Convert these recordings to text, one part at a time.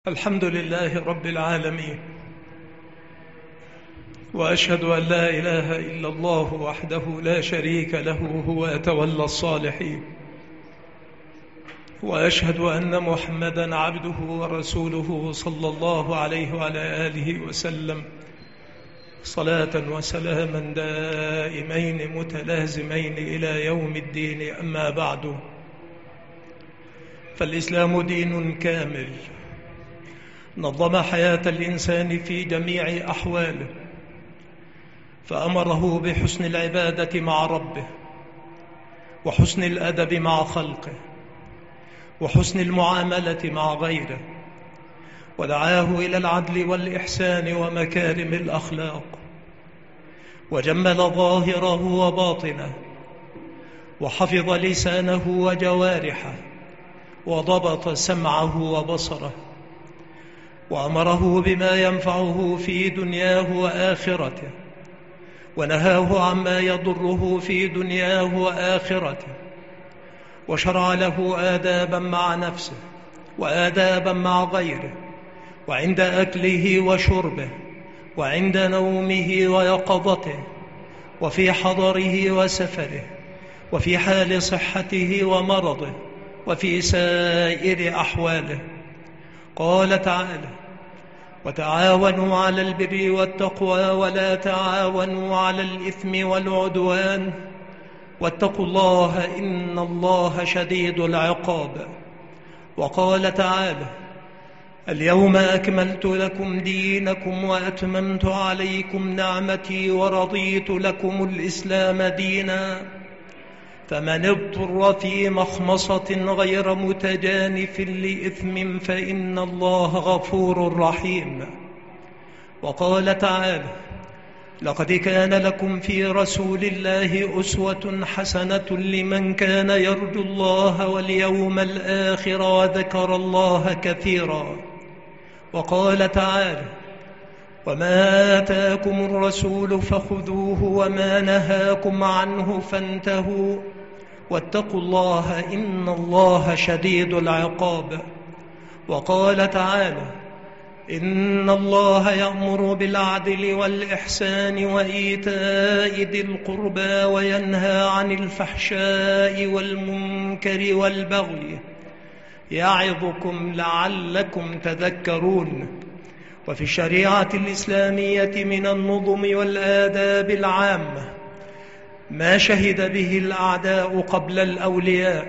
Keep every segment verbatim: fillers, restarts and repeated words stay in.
الحمد لله رب العالمين، وأشهد أن لا إله إلا الله وحده لا شريك له هو يتولى الصالحين، وأشهد أن محمدًا عبده ورسوله صلى الله عليه وعلى آله وسلم صلاة وسلاما دائمين متلازمين إلى يوم الدين. أما بعد، فالإسلام دين كامل نظم حياة الإنسان في جميع أحواله، فأمره بحسن العبادة مع ربه، وحسن الأدب مع خلقه، وحسن المعاملة مع غيره، ودعاه إلى العدل والإحسان ومكارم الأخلاق، وجمل ظاهره وباطنه، وحفظ لسانه وجوارحه، وضبط سمعه وبصره، وأمره بما ينفعه في دنياه وآخرته، ونهاه عما يضره في دنياه وآخرته، وشرع له آدابا مع نفسه وآدابا مع غيره، وعند أكله وشربه، وعند نومه ويقظته، وفي حضره وسفره، وفي حال صحته ومرضه، وفي سائر أحواله. قال تعالى: وتعاونوا على البر والتقوى ولا تعاونوا على الإثم والعدوان واتقوا الله إن الله شديد العقاب. وقال تعالى: اليوم أكملت لكم دينكم وأتممت عليكم نعمتي ورضيت لكم الإسلام دينا، فمن اضطر في مخمصة غير متجانف لإثم فإن الله غفور رحيم. وقال تعالى: لقد كان لكم في رسول الله أسوة حسنة لمن كان يرجو الله واليوم الآخر وذكر الله كثيرا. وقال تعالى: وما آتاكم الرسول فخذوه وما نهاكم عنه فانتهوا واتقوا الله إن الله شديد العقاب. وقال تعالى: إن الله يأمر بالعدل والإحسان وإيتاء ذي القربى وينهى عن الفحشاء والمنكر والبغي يعظكم لعلكم تذكرون. وفي الشريعة الإسلامية من النظم والآداب العامة ما شهد به الأعداء قبل الأولياء،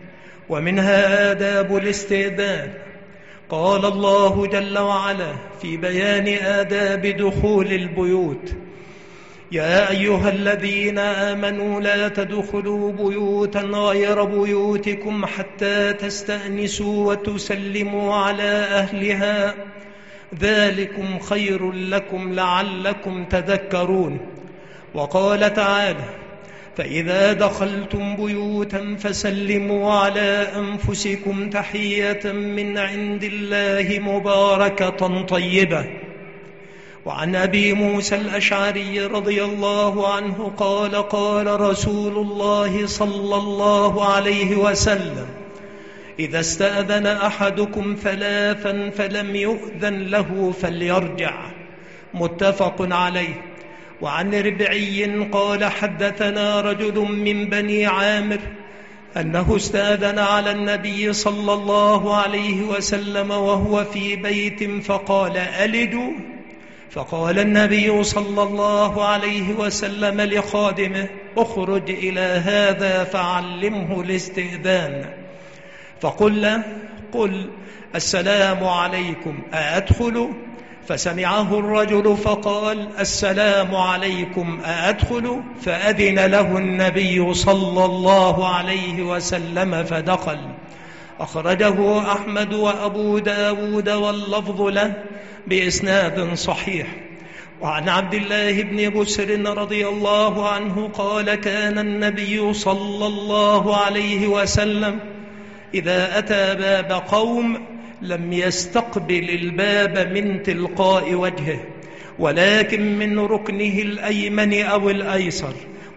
ومنها آداب الاستئذان. قال الله جل وعلا في بيان آداب دخول البيوت: يا أيها الذين آمنوا لا تدخلوا بيوتا غير بيوتكم حتى تستأنسوا وتسلموا على أهلها ذلكم خير لكم لعلكم تذكرون. وقال تعالى: فإذا دخلتم بيوتا فسلموا على أنفسكم تحية من عند الله مباركة طيبة. وعن أبي موسى الأشعري رضي الله عنه قال: قال رسول الله صلى الله عليه وسلم: إذا استأذن أحدكم ثلاثا فلم يؤذن له فليرجع. متفق عليه. وعن ربعي قال: حدثنا رجل من بني عامر أنه استأذن على النبي صلى الله عليه وسلم وهو في بيت فقال: ألد؟ فقال النبي صلى الله عليه وسلم لخادمه: اخرج إلى هذا فعلمه الاستئذان. فقل له: قل السلام عليكم أأدخل؟ فسمعه الرجل فقال: السلام عليكم أأدخل؟ فأذن له النبي صلى الله عليه وسلم فدخل. أخرجه أحمد وأبو داود واللفظ له بإسناد صحيح. وعن عبد الله بن بسر رضي الله عنه قال: كان النبي صلى الله عليه وسلم إذا أتى باب قوم لم يستقبل الباب من تلقاء وجهه، ولكن من ركنه الأيمن أو الأيسر،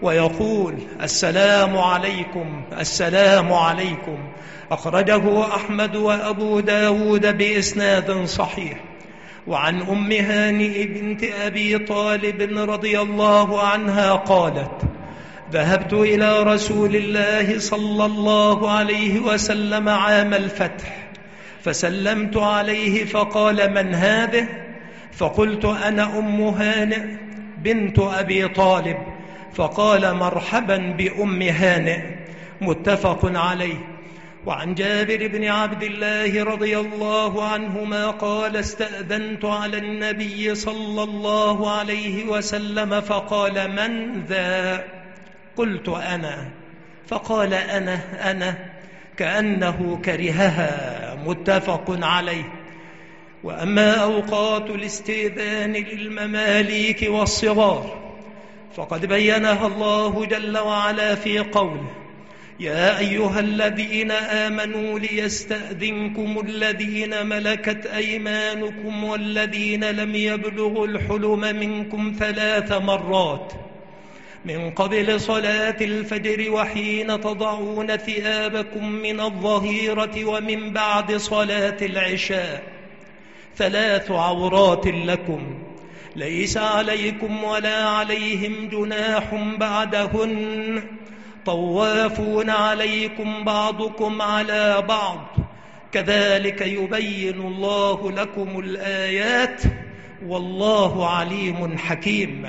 ويقول: السلام عليكم السلام عليكم. أخرجه أحمد وأبو داود بإسناد صحيح. وعن أم هانئ بنت أبي طالب رضي الله عنها قالت: ذهبت إلى رسول الله صلى الله عليه وسلم عام الفتح، فسلمت عليه فقال: من هذه؟ فقلت: أنا أم هانئ بنت أبي طالب. فقال: مرحبا بأم هانئ. متفق عليه. وعن جابر بن عبد الله رضي الله عنهما قال: استأذنت على النبي صلى الله عليه وسلم فقال: من ذا؟ قلت: أنا. فقال: أنا أنا كأنه كرهها. متفق عليه. وأما أوقات الاستئذان للمماليك والصغار فقد بينها الله جل وعلا في قوله: يا أيها الذين آمنوا ليستأذنكم الذين ملكت أيمانكم والذين لم يبلغوا الحلم منكم ثلاث مرات من قبل صلاة الفجر وحين تضعون ثيابكم من الظهيرة ومن بعد صلاة العشاء، ثلاث عورات لكم ليس عليكم ولا عليهم جناح بعدهن، طوافون عليكم بعضكم على بعض، كذلك يبين الله لكم الآيات والله عليم حكيم.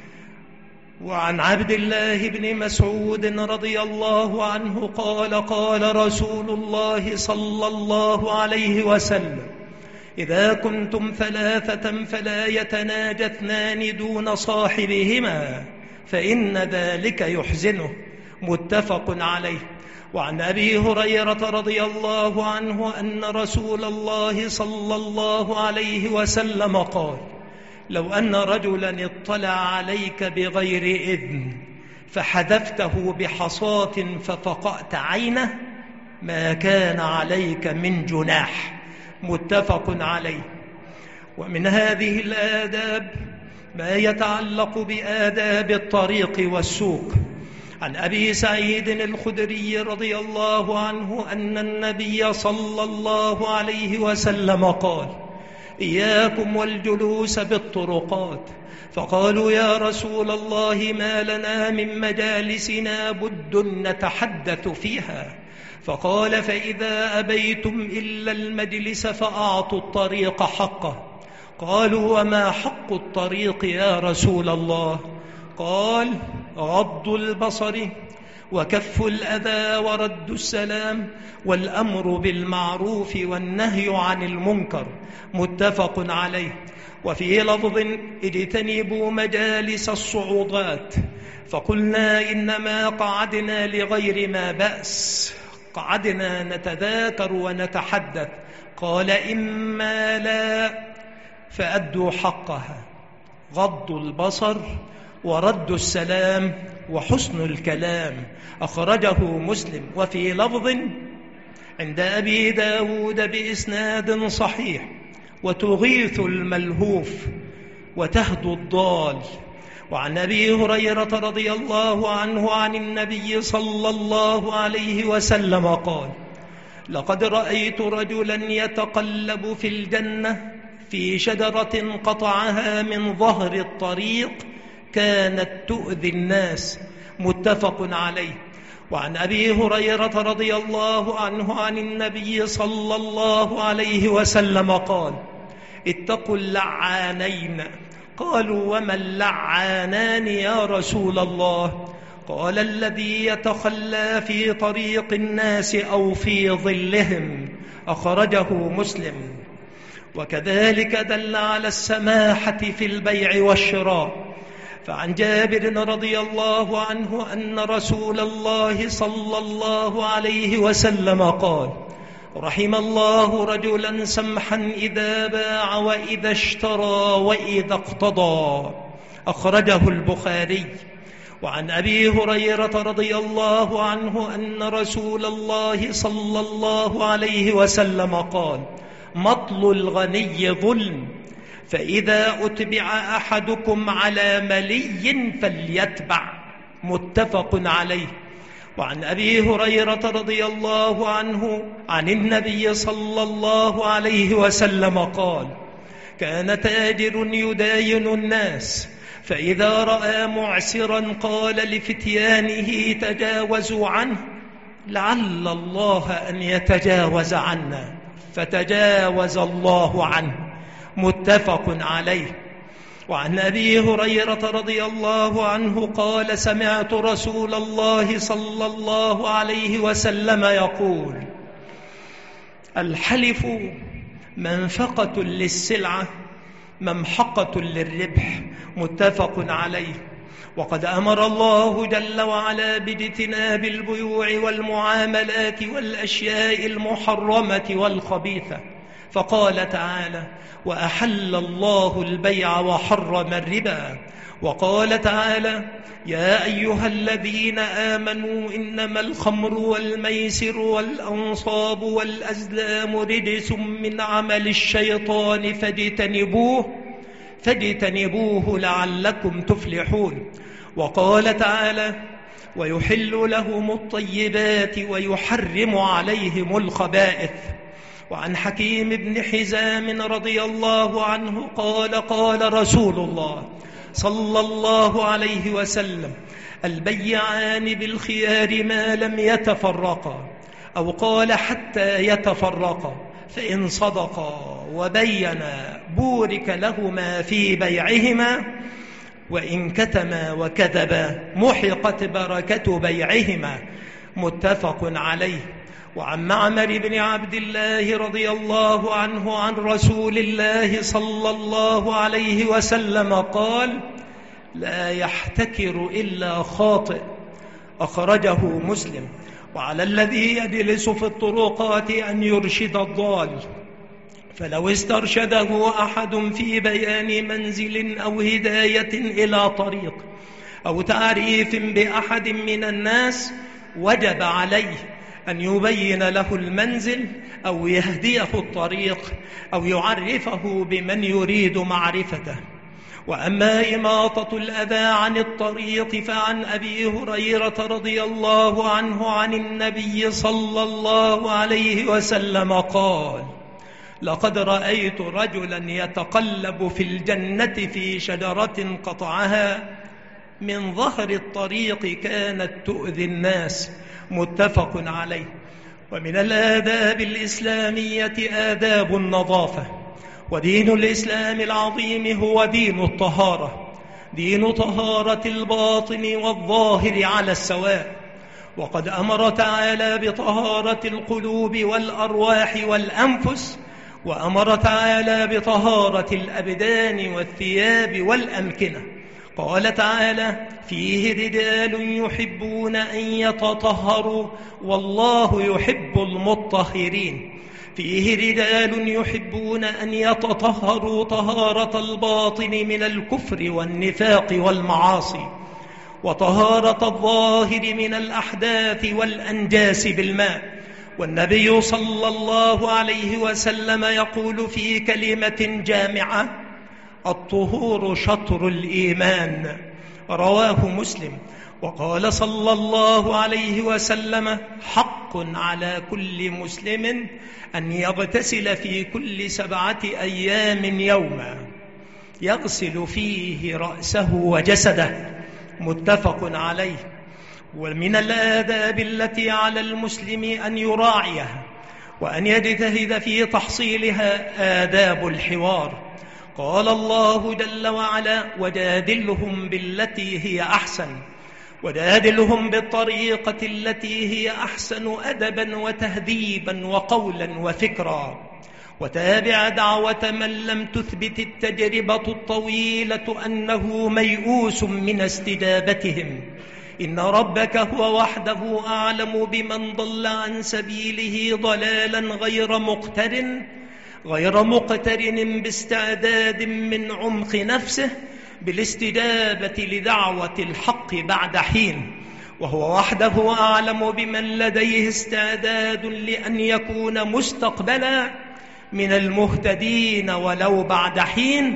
وعن عبد الله بن مسعود رضي الله عنه قال: قال رسول الله صلى الله عليه وسلم: إذا كنتم ثلاثة فلا يتناجى اثنان دون صاحبهما فإن ذلك يحزنه. متفق عليه. وعن أبي هريرة رضي الله عنه أن رسول الله صلى الله عليه وسلم قال: لو أن رجلا اطلع عليك بغير إذن فحذفته بحصاة ففقأت عينه ما كان عليك من جناح. متفق عليه. ومن هذه الآداب ما يتعلق بآداب الطريق والسوق. عن أبي سعيد الخدري رضي الله عنه أن النبي صلى الله عليه وسلم قال: إياكم والجلوس بالطرقات. فقالوا: يا رسول الله ما لنا من مجالسنا بد نتحدث فيها. فقال: فإذا أبيتم إلا المجلس فأعطوا الطريق حقه. قالوا: وما حق الطريق يا رسول الله؟ قال: غض البصر وكف الأذى ورد السلام والأمر بالمعروف والنهي عن المنكر. متفق عليه. وفي لفظ: اجتنبوا مجالس الصعودات. فقلنا: إنما قعدنا لغير ما بأس، قعدنا نتذاكر ونتحدث. قال: إما لا فأدوا حقها، غض البصر ورد السلام وحسن الكلام. أخرجه مسلم. وفي لفظ عند أبي داود بإسناد صحيح: وتغيث الملهوف وتهدو الضال. وعن أبي هريرة رضي الله عنه عن النبي صلى الله عليه وسلم قال: لقد رأيت رجلا يتقلب في الجنة في شجرة قطعها من ظهر الطريق كانت تؤذي الناس. متفق عليه. وعن أبي هريرة رضي الله عنه عن النبي صلى الله عليه وسلم قال: اتقوا اللعانين. قالوا: وما اللعانان يا رسول الله؟ قال: الذي يتخلى في طريق الناس أو في ظلهم. أخرجه مسلم. وكذلك دل على السماحة في البيع والشراء. فعن جابر رضي الله عنه أن رسول الله صلى الله عليه وسلم قال: رحم الله رجلا سمحا إذا باع وإذا اشترى وإذا اقتضى. أخرجه البخاري. وعن أبي هريرة رضي الله عنه أن رسول الله صلى الله عليه وسلم قال: مطل الغني ظلم، فإذا أتبع أحدكم على ملي فليتبع. متفق عليه. وعن أبي هريرة رضي الله عنه عن النبي صلى الله عليه وسلم قال: كان تاجر يداين الناس، فإذا رأى معسرا قال لفتيانه: تجاوزوا عنه لعل الله أن يتجاوز عنا، فتجاوز الله عنه. متفق عليه. وعن أبي هريرة رضي الله عنه قال: سمعت رسول الله صلى الله عليه وسلم يقول: الحلف منفقة للسلعة ممحقة للربح. متفق عليه. وقد أمر الله جل وعلا باجتناب البيوع والمعاملات والأشياء المحرمة والخبيثة، فقال تعالى: وأحل الله البيع وحرم الربا. وقال تعالى: يا أيها الذين آمنوا إنما الخمر والميسر والأنصاب والأزلام رجس من عمل الشيطان فاجتنبوه فاجتنبوه لعلكم تفلحون. وقال تعالى: ويحل لهم الطيبات ويحرم عليهم الخبائث. وعن حكيم بن حزام رضي الله عنه قال: قال رسول الله صلى الله عليه وسلم: البيعان بالخيار ما لم يتفرقا، أو قال حتى يتفرقا، فإن صدقا وبينا بورك لهما في بيعهما، وإن كتما وكذبا محقت بركة بيعهما. متفق عليه. وعن معمر بن عبد الله رضي الله عنه عن رسول الله صلى الله عليه وسلم قال: لا يحتكر إلا خاطئ. أخرجه مسلم. وعلى الذي يجلس في الطرقات أن يرشد الضال، فلو استرشده أحد في بيان منزل أو هداية إلى طريق أو تعريف بأحد من الناس وجب عليه أن يبين له المنزل أو يهديه الطريق أو يعرفه بمن يريد معرفته. وأما إماطة الأذى عن الطريق فعن أبي هريرة رضي الله عنه عن النبي صلى الله عليه وسلم قال: لقد رأيت رجلا يتقلب في الجنة في شجرة قطعها من ظهر الطريق كانت تؤذي الناس. متفق عليه. ومن الآداب الإسلامية آداب النظافة. ودين الإسلام العظيم هو دين الطهارة، دين طهارة الباطن والظاهر على السواء. وقد أمر تعالى بطهارة القلوب والأرواح والأنفس، وأمر تعالى بطهارة الأبدان والثياب والأمكنة. قال تعالى: فيه رجال يحبون أن يتطهروا والله يحب المطهرين. فيه رجال يحبون أن يتطهروا طهارة الباطن من الكفر والنفاق والمعاصي، وطهارة الظاهر من الأحداث والأنجاس بالماء. والنبي صلى الله عليه وسلم يقول في كلمة جامعة: الطهور شطر الإيمان. رواه مسلم. وقال صلى الله عليه وسلم: حق على كل مسلم أن يغتسل في كل سبعة أيام يوما يغسل فيه رأسه وجسده. متفق عليه. ومن الآداب التي على المسلم أن يراعيها وأن يجتهد في تحصيلها آداب الحوار. قال الله جل وعلا: وجادلهم بالتي هي أحسن، وجادلهم بالطريقة التي هي أحسن أدبا وتهذيبا وقولا وفكرا. وتابع دعوة من لم تثبت التجربة الطويلة أنه ميؤوس من استجابتهم. إن ربك هو وحده أعلم بمن ضل عن سبيله ضلالا غير مقترن غير مقترن باستعداد من عمق نفسه بالاستجابة لدعوة الحق بعد حين، وهو وحده أعلم بمن لديه استعداد لأن يكون مستقبلا من المهتدين ولو بعد حين،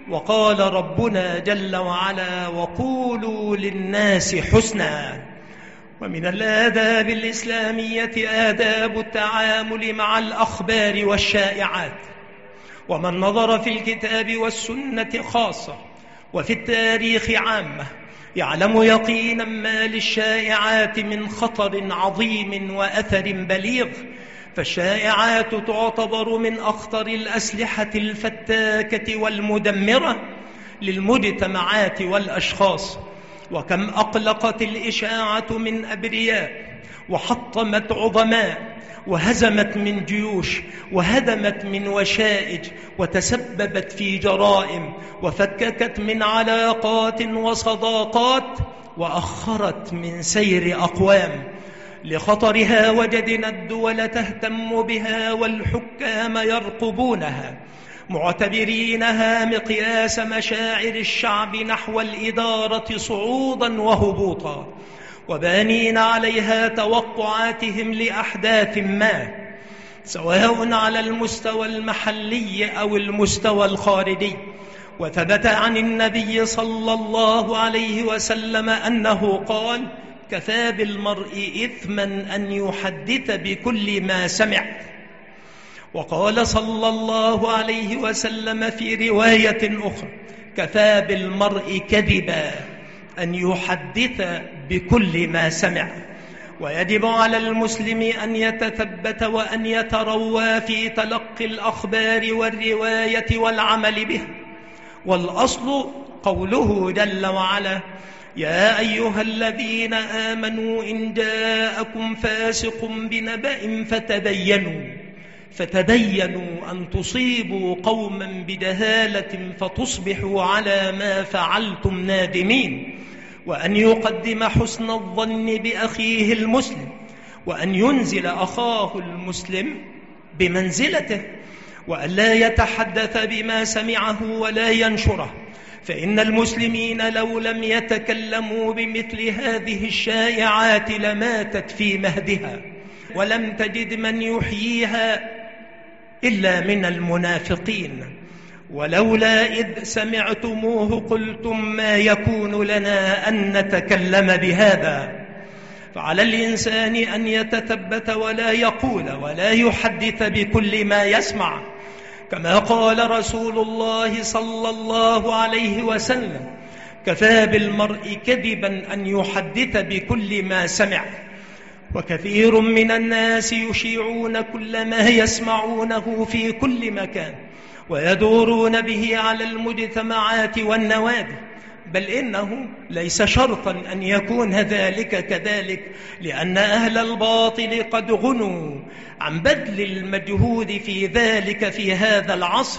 وقال ربنا جل وعلا: وقولوا للناس حسنا. ومن الآداب الإسلامية آداب التعامل مع الأخبار والشائعات. ومن نظر في الكتاب والسنة خاصة وفي التاريخ عامة يعلم يقينا ما للشائعات من خطر عظيم وأثر بليغ. فالشائعات تعتبر من أخطر الأسلحة الفتاكة والمدمرة للمجتمعات والأشخاص. وكم أقلقت الإشاعة من أبرياء، وحطمت عظماء، وهزمت من جيوش، وهدمت من وشائج، وتسببت في جرائم، وفككت من علاقات وصداقات، وأخرت من سير أقوام. لخطرها وجدنا الدول تهتم بها والحكام يرقبونها، معتبرينها مقياس مشاعر الشعب نحو الإدارة صعودا وهبوطا، وبانين عليها توقعاتهم لأحداث ما، سواء على المستوى المحلي أو المستوى الخارجي. وثبت عن النبي صلى الله عليه وسلم أنه قال: كفى بالمرء إثما أن يحدث بكل ما سمع. وقال صلى الله عليه وسلم في رواية أخرى: كفى بالمرء كذبا أن يحدث بكل ما سمع. ويجب على المسلم أن يتثبت وأن يتروى في تلقي الأخبار والرواية والعمل بها. والأصل قوله جل وعلا: يا أيها الذين آمنوا إن جاءكم فاسق بنبأ فتبينوا فتبينوا أن تصيبوا قوما بجهالة فتصبحوا على ما فعلتم نادمين. وأن يقدم حسن الظن بأخيه المسلم، وأن ينزل أخاه المسلم بمنزلته، وأن لا يتحدث بما سمعه ولا ينشره. فإن المسلمين لو لم يتكلموا بمثل هذه الشائعات لماتت في مهدها، ولم تجد من يحييها إلا من المنافقين. ولولا إذ سمعتموه قلتم ما يكون لنا أن نتكلم بهذا. فعلى الإنسان أن يتثبت ولا يقول ولا يحدث بكل ما يسمع، كما قال رسول الله صلى الله عليه وسلم: كفى بالمرء كذبا أن يحدث بكل ما سمع. وكثير من الناس يشيعون كل ما يسمعونه في كل مكان، ويدورون به على المجتمعات والنوادي، بل إنه ليس شرطا أن يكون ذلك كذلك، لأن أهل الباطل قد غنوا عن بذل المجهود في ذلك في هذا العصر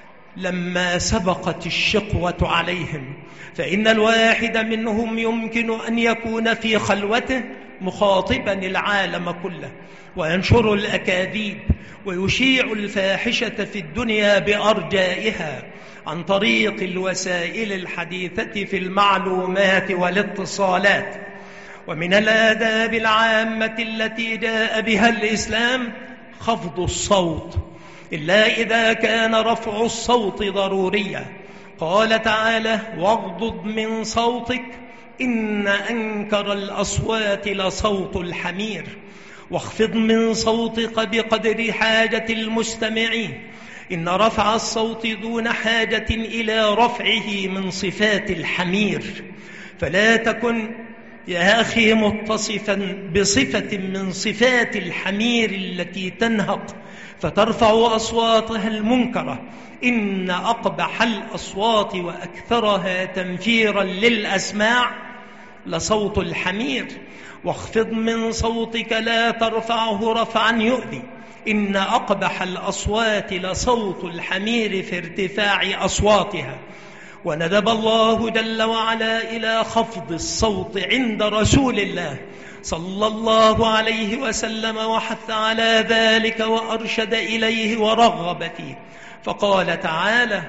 لما سبقت الشقوة عليهم. فإن الواحد منهم يمكن أن يكون في خلوته مخاطبا العالم كله، وينشر الأكاذيب ويشيع الفاحشة في الدنيا بأرجائها عن طريق الوسائل الحديثة في المعلومات والاتصالات. ومن الآداب العامة التي جاء بها الإسلام خفض الصوت، إلا إذا كان رفع الصوت ضروريا. قال تعالى: واغضض من صوتك إن أنكر الأصوات لصوت الحمير. واخفض من صوتك بقدر حاجة المستمعين، إن رفع الصوت دون حاجة إلى رفعه من صفات الحمير. فلا تكن يا أخي متصفا بصفة من صفات الحمير التي تنهق فترفع أصواتها المنكرة. إن أقبح الأصوات وأكثرها تنفيرا للأسماع لصوت الحمير. واخفض من صوتك لا ترفعه رفعا يؤذي، إن أقبح الأصوات لصوت الحمير في ارتفاع أصواتها. وندب الله جل وعلا إلى خفض الصوت عند رسول الله صلى الله عليه وسلم، وحث على ذلك وأرشد إليه ورغب فيه. فقال تعالى: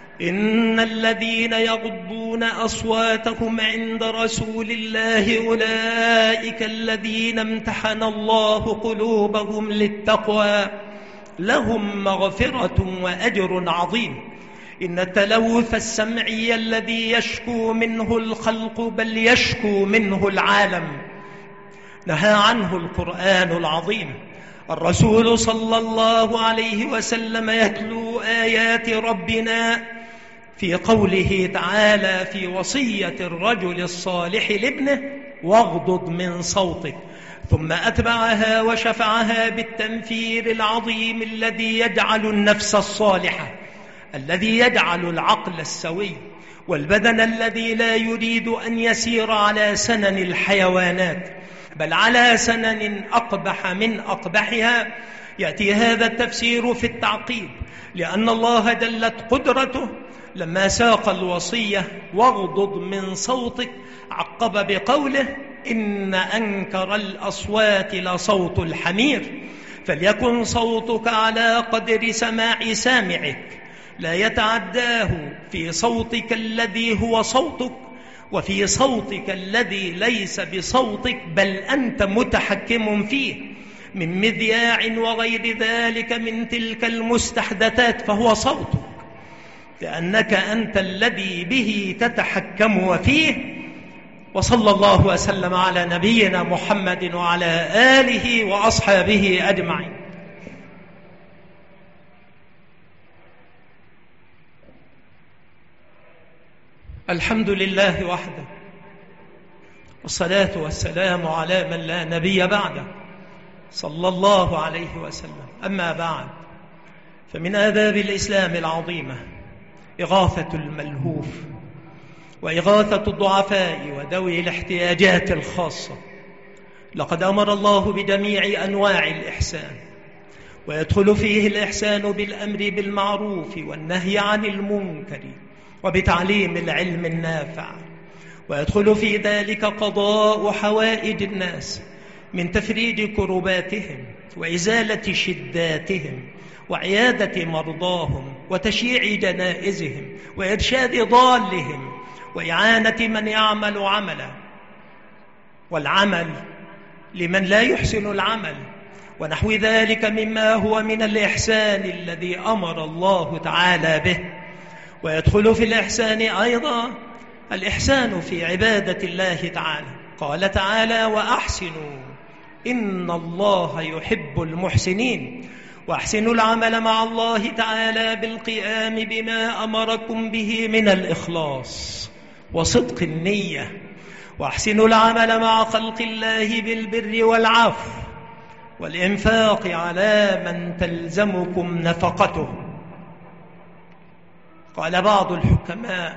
إن الذين يغضون أصواتهم عند رسول الله أولئك الذين امتحن الله قلوبهم للتقوى لهم مغفرة وأجر عظيم. إن التلوث السمعي الذي يشكو منه الخلق بل يشكو منه العالم نهى عنه القرآن العظيم. الرسول صلى الله عليه وسلم يتلو آيات ربنا في قوله تعالى في وصية الرجل الصالح لابنه: واغضض من صوتك، ثم أتبعها وشفعها بالتنفير العظيم الذي يجعل النفس الصالحة، الذي يجعل العقل السوي والبدن الذي لا يريد أن يسير على سنن الحيوانات بل على سنن أقبح من أقبحها. يأتي هذا التفسير في التعقيب، لأن الله جلت قدرته لما ساق الوصية واغضض من صوتك عقب بقوله: إن أنكر الأصوات لصوت الحمير، فليكن صوتك على قدر سماع سامعك، لا يتعداه في صوتك الذي هو صوتك وفي صوتك الذي ليس بصوتك، بل أنت متحكم فيه من مذياع وغير ذلك من تلك المستحدثات، فهو صوتك لأنك أنت الذي به تتحكم وفيه. وصلى الله وسلم على نبينا محمد وعلى آله وأصحابه أجمعين. الحمد لله وحده، والصلاة والسلام على من لا نبي بعده، صلى الله عليه وسلم. أما بعد، فمن آداب الإسلام العظيمة إغاثة الملهوف وإغاثة الضعفاء وذوي الاحتياجات الخاصة. لقد أمر الله بجميع أنواع الإحسان، ويدخل فيه الإحسان بالأمر بالمعروف والنهي عن المنكر وبتعليم العلم النافع، ويدخل في ذلك قضاء حوائج الناس من تفريج كرباتهم وإزالة شداتهم وعيادة مرضاهم وتشييع جنائزهم وإرشاد ضالهم وإعانة من يعمل عملا، والعمل لمن لا يحسن العمل، ونحو ذلك مما هو من الإحسان الذي أمر الله تعالى به. ويدخل في الإحسان أيضا الإحسان في عبادة الله تعالى. قال تعالى: وأحسنوا إن الله يحب المحسنين. وأحسنوا العمل مع الله تعالى بالقيام بما أمركم به من الإخلاص وصدق النية. وأحسنوا العمل مع خلق الله بالبر والعفو والإنفاق على من تلزمكم نفقته. قال بعض الحكماء: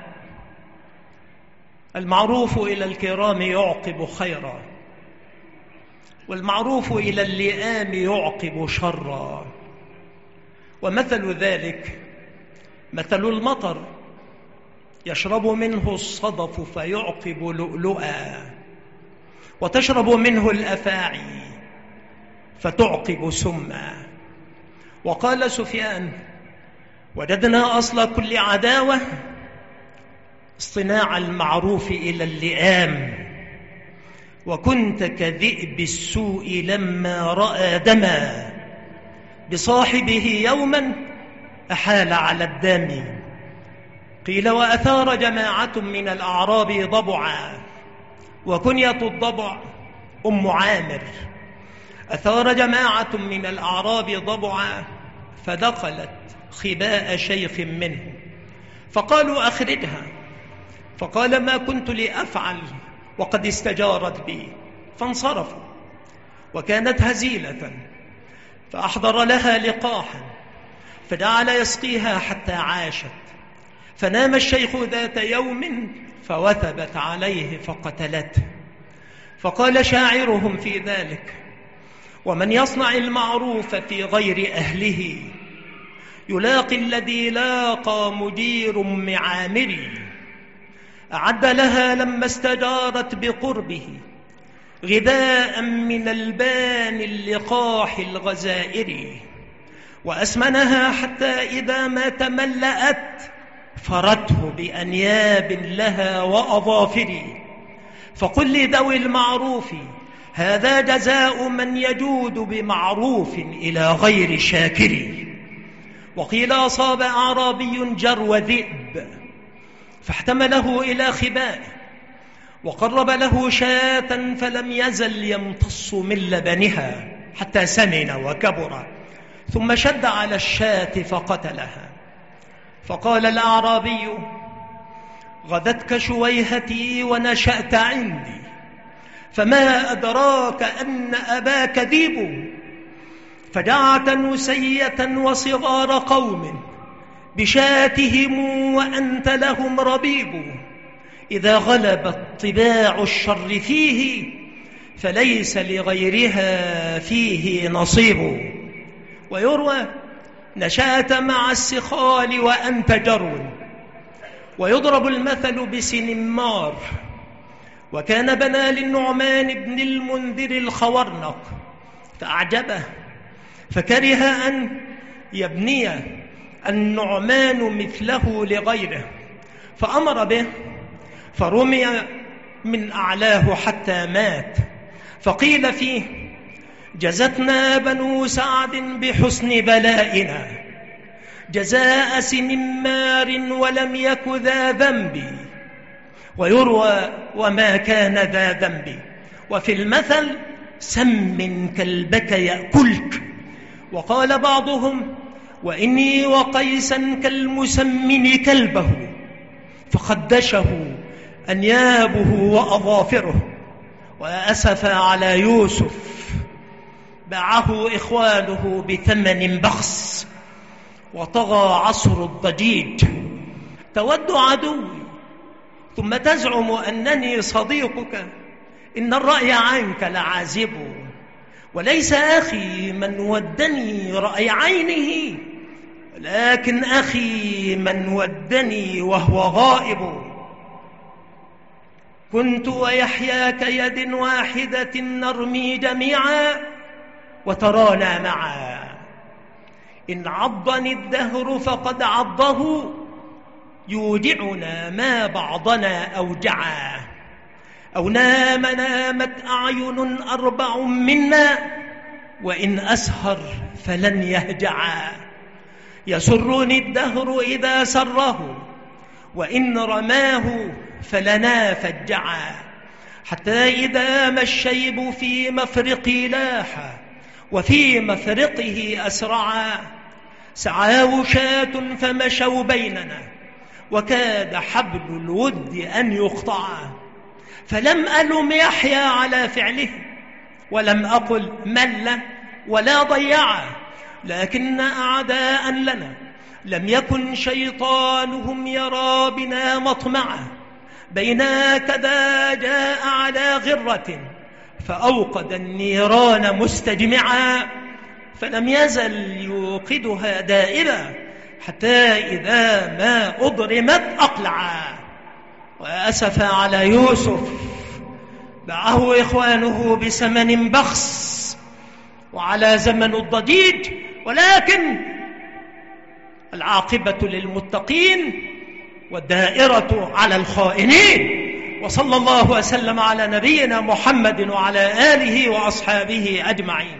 المعروف إلى الكرام يعقب خيرا، والمعروف إلى اللئام يعقب شرا. ومثل ذلك مثل المطر يشرب منه الصدف فيعقب لؤلؤا، وتشرب منه الأفاعي فتعقب سما. وقال سفيان: وجدنا أصل كل عداوة اصطناع المعروف إلى اللئام، وكنت كذئب السوء لما رأى دما، بصاحبه يوما أحال على الدم. قيل: وأثار جماعة من الأعراب ضبعا، وكنية الضبع أم عامر. أثار جماعة من الأعراب ضبعا فدخلت خباء شيخ منهم فقالوا: أخرجها. فقال: ما كنت لأفعل وقد استجارت بي. فانصرفوا، وكانت هزيلة، فأحضر لها لقاحا فجعل يسقيها حتى عاشت. فنام الشيخ ذات يوم فوثبت عليه فقتلته. فقال شاعرهم في ذلك: ومن يصنع المعروف في غير أهله يلاقي الذي لاقى مدير معامري. أعد لها لما استجارت بقربه غذاء من البان اللقاح الغزائري، وأسمنها حتى إذا ما تملأت فرته بأنياب لها وأظافر. فقل لذوي المعروف هذا جزاء من يجود بمعروف إلى غير شاكر. وقيل أصاب أعرابي جرو ذئب فاحتمله إلى خبائه وقرب له شاة فلم يزل يمتص من لبنها حتى سمن وكبر، ثم شد على الشاة فقتلها. فقال الأعرابي: غدتك شويهتي ونشأت عندي، فما أدراك أن أباك ذيب، فدعت نسية وصغار قوم بشاتهم وأنت لهم ربيب. إذا غلبت طباع الشر فيه فليس لغيرها فيه نصيب. ويروى: نشأت مع السخال وأنت جرو. ويضرب المثل بسنمار، وكان بنى للنعمان بن المنذر الخورنق فأعجبه فكره أن يبني النعمان مثله لغيره، فأمر به فرمي من أعلاه حتى مات. فقيل فيه: جزتنا بنو سعد بحسن بلائنا جزاء سنمار ولم يك ذا ذنب. ويروى: وما كان ذا ذنب. وفي المثل: سم كلبك يأكلك. وقال بعضهم: وإني وقيسا كالمسمن كلبه، فخدشه أنيابه وأظافره. وأسف على يوسف، باعه إخوانه بثمن بخس، وطغى عصر الضجيج. تود عدوي ثم تزعم أنني صديقك، إن الرأي عنك لعازب. وليس أخي من ودني رأي عينه، لكن أخي من ودني وهو غائب. كنت ويحيى كيد واحدة نرمي جميعا وترانا معا. إن عضني الدهر فقد عضه، يودعنا ما بعضنا أوجعا. أو نام نامت أعين أربع منا، وإن أسهر فلن يهجعا. يسرني الدهر إذا سره، وإن رماه فلنا فجعا. حتى إذا ما الشيب في مفرقي لاح، وفي مفرقه أسرعا. سعى وشاة فمشوا بيننا، وكاد حبل الود أن يقطعا. فلم ألم يحيى على فعله، ولم أقل مل ولا ضيعا. لكن أعداء لنا لم يكن شيطانهم يرى بنا مطمعا. بينا كذا جاء على غرة، فأوقد النيران مستجمعا. فلم يزل يوقدها دائرا، حتى إذا ما أضرمت أقلعا. وأسف على يوسف، باعه إخوانه بثمن بخس، وعلى زمن الضجيج. ولكن العاقبة للمتقين والدائرة على الخائنين. وصلى الله وسلم على نبينا محمد وعلى آله وأصحابه أجمعين.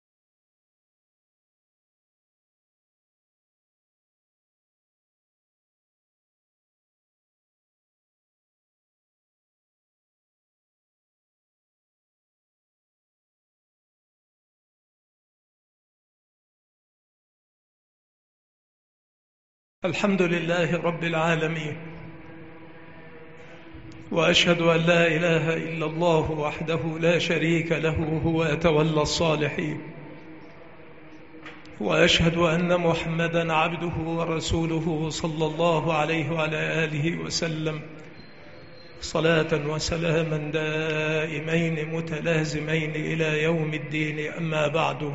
الحمد لله رب العالمين، وأشهد أن لا إله إلا الله وحده لا شريك له هو يتولى الصالحين، وأشهد أن محمدًا عبده ورسوله صلى الله عليه وعلى آله وسلم، صلاة وسلاما دائمين متلازمين إلى يوم الدين. أما بعد،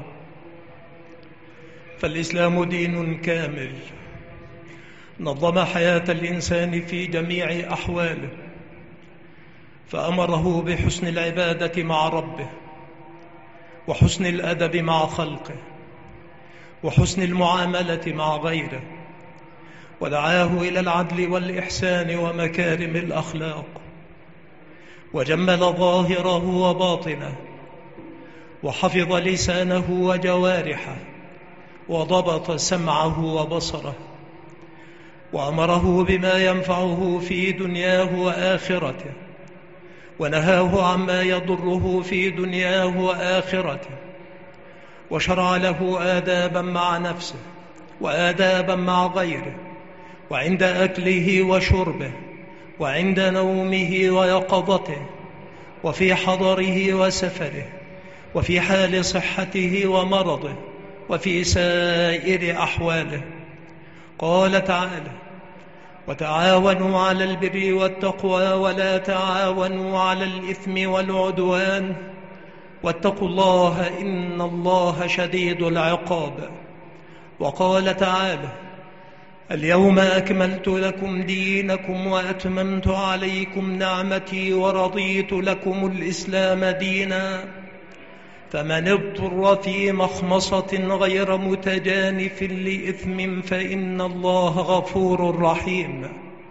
فالإسلام دين كامل نظم حياة الإنسان في جميع أحواله، فأمره بحسن العبادة مع ربه، وحسن الأدب مع خلقه، وحسن المعاملة مع غيره، ودعاه إلى العدل والإحسان ومكارم الأخلاق، وجمل ظاهره وباطنه، وحفظ لسانه وجوارحه، وضبط سمعه وبصره، وأمره بما ينفعه في دنياه وآخرته، ونهاه عما يضره في دنياه وآخرته، وشرع له آدابا مع نفسه وآدابا مع غيره، وعند أكله وشربه، وعند نومه ويقظته، وفي حضره وسفره، وفي حال صحته ومرضه، وفي سائر أحواله. قال تعالى: وتعاونوا على البر والتقوى ولا تعاونوا على الإثم والعدوان واتقوا الله إن الله شديد العقاب. وقال تعالى: اليوم أكملت لكم دينكم وأتممت عليكم نعمتي ورضيت لكم الإسلام دينا، فمن اضطر في مخمصة غير متجانف لإثم فإن الله غفور رحيم.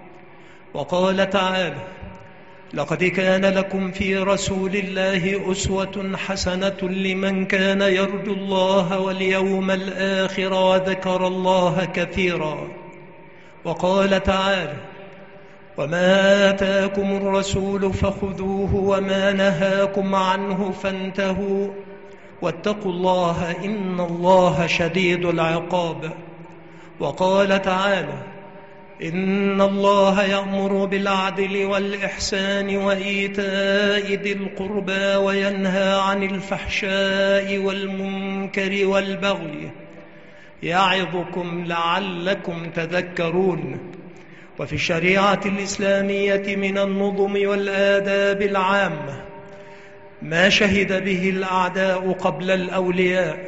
وقال تعالى: لقد كان لكم في رسول الله أسوة حسنة لمن كان يرجو الله واليوم الآخر وذكر الله كثيرا. وقال تعالى: وما آتاكم الرسول فخذوه وما نهاكم عنه فانتهوا واتقوا الله إن الله شديد العقاب. وقال تعالى: إن الله يأمر بالعدل والإحسان وإيتاء ذي القربى وينهى عن الفحشاء والمنكر والبغي يعظكم لعلكم تذكرون. وفي الشريعة الإسلامية من النظم والآداب العامة ما شهد به الأعداء قبل الأولياء،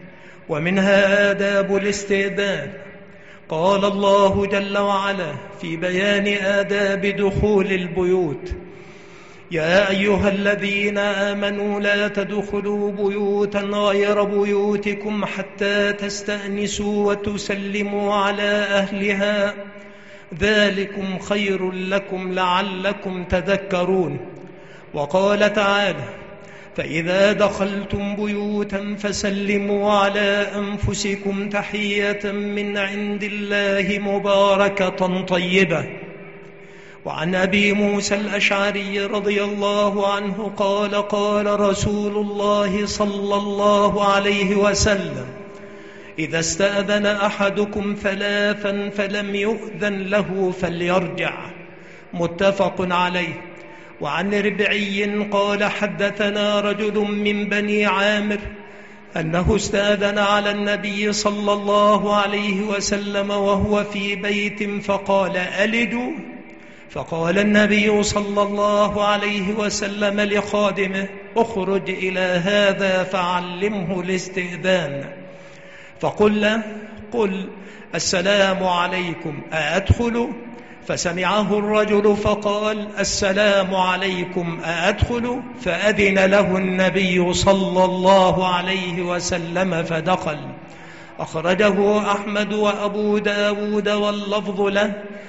ومنها آداب الاستئذان. قال الله جل وعلا في بيان آداب دخول البيوت: يا أيها الذين آمنوا لا تدخلوا بيوتا غير بيوتكم حتى تستأنسوا وتسلموا على أهلها ذلكم خير لكم لعلكم تذكرون. وقال تعالى: فإذا دخلتم بيوتا فسلموا على أنفسكم تحية من عند الله مباركة طيبة. وعن أبي موسى الأشعري رضي الله عنه قال: قال رسول الله صلى الله عليه وسلم: إذا استأذن أحدكم ثلاثا فلم يؤذن له فليرجع. متفق عليه. وعن ربعي قال: حدثنا رجل من بني عامر أنه استأذن على النبي صلى الله عليه وسلم وهو في بيت فقال: ألد؟ فقال النبي صلى الله عليه وسلم لخادمه: اخرج إلى هذا فعلمه الاستئذان. فقل قل السلام عليكم أأدخل؟ فسمعه الرجل فقال: السلام عليكم أأدخل؟ فأذن له النبي صلى الله عليه وسلم فدخل. أخرجه أحمد وأبو داود واللفظ له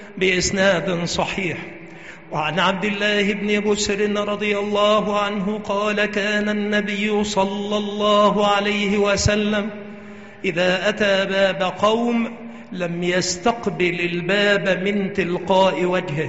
بإسناد صحيح. وعن عبد الله بن بسر رضي الله عنه قال: كان النبي صلى الله عليه وسلم إذا أتى باب قوم لم يستقبل الباب من تلقاء وجهه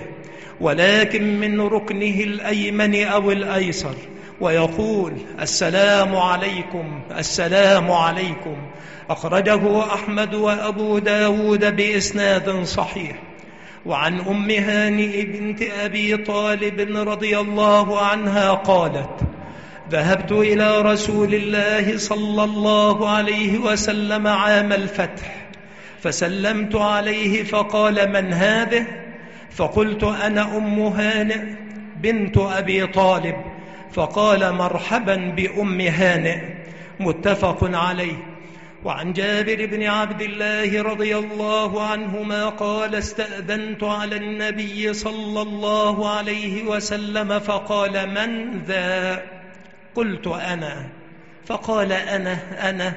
ولكن من ركنه الأيمن أو الأيسر ويقول: السلام عليكم السلام عليكم. أخرجه أحمد وأبو داود بإسناد صحيح. وعن أم هانئ بنت أبي طالب رضي الله عنها قالت: ذهبت إلى رسول الله صلى الله عليه وسلم عام الفتح فسلمت عليه فقال: من هذه؟ فقلت: أنا أم هانئ بنت أبي طالب. فقال: مرحبا بأم هانئ. متفق عليه. وعن جابر بن عبد الله رضي الله عنهما قال: استأذنت على النبي صلى الله عليه وسلم فقال: من ذا؟ قلت: أنا. فقال: أنا أنا